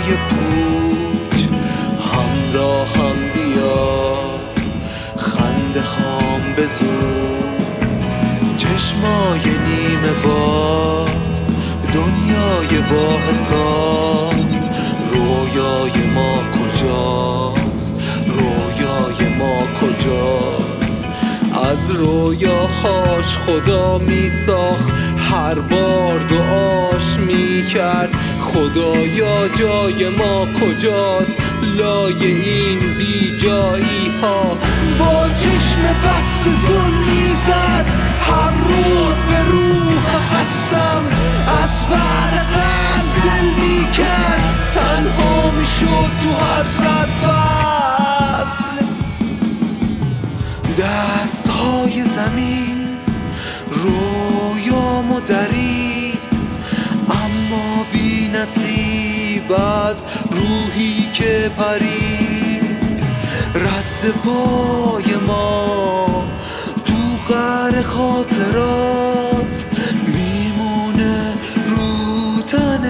پوچ همراهم بیا، خنده هام به زور، چشمای نیمه باز، دنیای با حساب. رویای ما کجاست؟ رویای ما کجاست؟ از رویاهاش خدا میساخت، هر بار دعاش میکرد خدایا جای ما کجاست؟ لای این بی جایی ها با چشم بست ظلمی زد، هر روز به روح خستم از غر قلب دل میکرد، تنها میشد تو هر صد فصل. دستهای زمین رویامو درید، اما بی نصیب از روحی که پرید. رد پای ما تو قعر خاطرات میمونه رو تن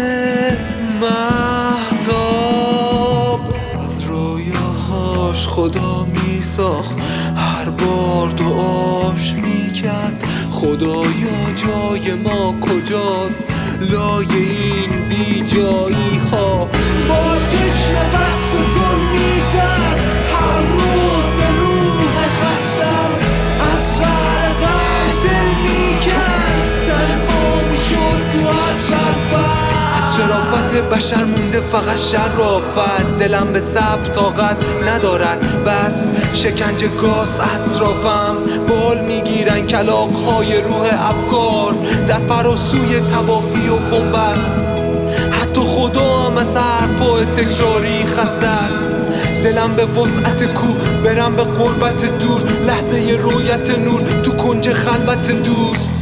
مهتاب. از رویاهاش خدا میساخت، هر بار دعاش میکرد خدایا جای ما کجاست؟ لای این بی جایی ها با چشم بست ظلمی زد، هر روز به روح خستم از غر قلب دل میکرد، تنها میشد تو هر سرفت. از شرافت بشر مونده فقط شرافت، دلم به صبر طاقت ندارد، بس شکنجه گاز اطرافم، بال میگیرن کلاغ‌های روح افکار در فراسوی تباهی و بنبست. حتی خدا هم از حرفای تکراری خسته است، دلم به وسعت کوه برم به قربت دور، لحظه رویت نور تو کنج خلوت دوست.